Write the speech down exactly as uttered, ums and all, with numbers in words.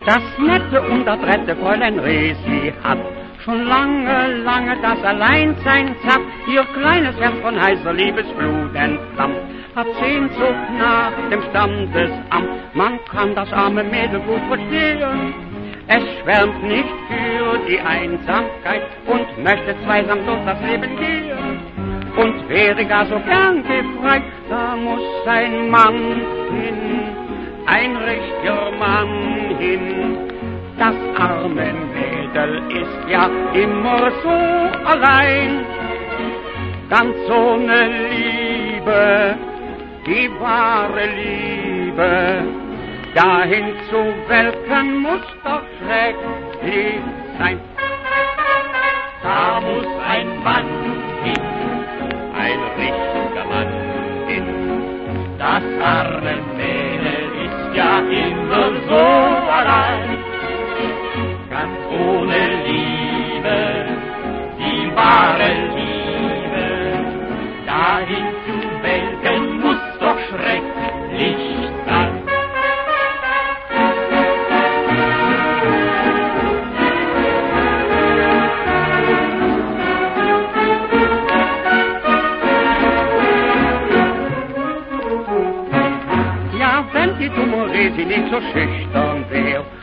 Das nette und adrette Fräulein Resi hat schon lange, lange das Alleinsein satt. Ihr kleines Herz von heißer Liebesblut entflammt, hat Sehnsucht nach dem Standesamt. Man kann das arme Mädel gut verstehen, es schwärmt nicht für die Einsamkeit und möchte zweisam durch das Leben gehen und wäre gar so gern befreit. Da muss ein Mann hin, ein richtiger Mann hin. Das arme Mädel ist ja immer so allein, ganz ohne Liebe, die wahre Liebe. Dahin zu welken muss doch schrecklich sein. Da muss ein Mann hin, ein richtiger Mann hin. Das arme Mädel ist ja immer so allein, ganz ohne Liebe, die wahre Liebe. Dahin zu welken muss doch schrecklich sein. Ja, wenn die dumme Resi nicht so schüchtern